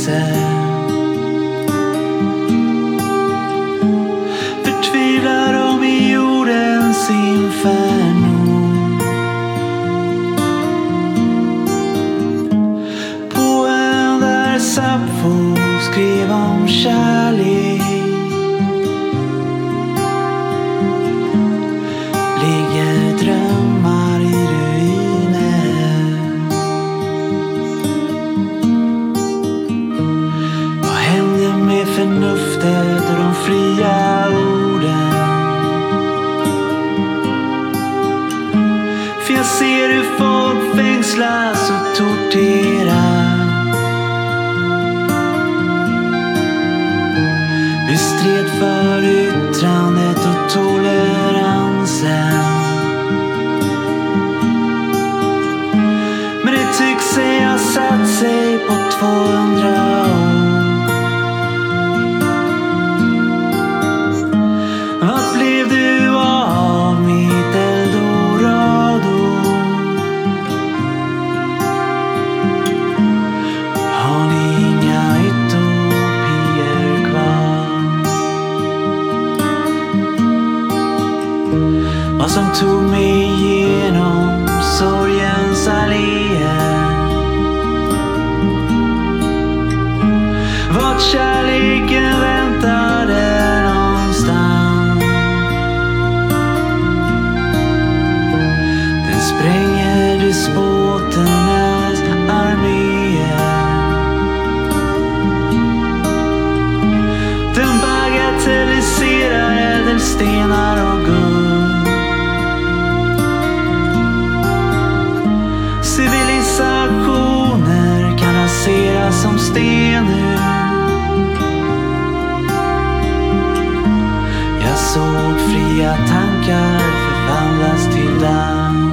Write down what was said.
rörelse. Förtvivlar de i jordens inferno. På ön där Sappho skrev om kärlek ligger drömmar i ruiner. Vad hände med förnuftet och de fria orden? För jag ser hur folk fängslas och torteras. Vi stred för yttrandet och toleransen. Men det tycks sig ha satt sig på 200 år. Vad blev du av mitt Eldorado? Har ni inga utopier kvar? Vad som tog mig igenom sorgens alléer, vart kärleken väntade någonstans. Den spränger despoternas arméer. Den bagatelliserar ädelstenar och guld. Civilisationer kan raseras som stenar. Jag såg fria tankar förvandlas till damm.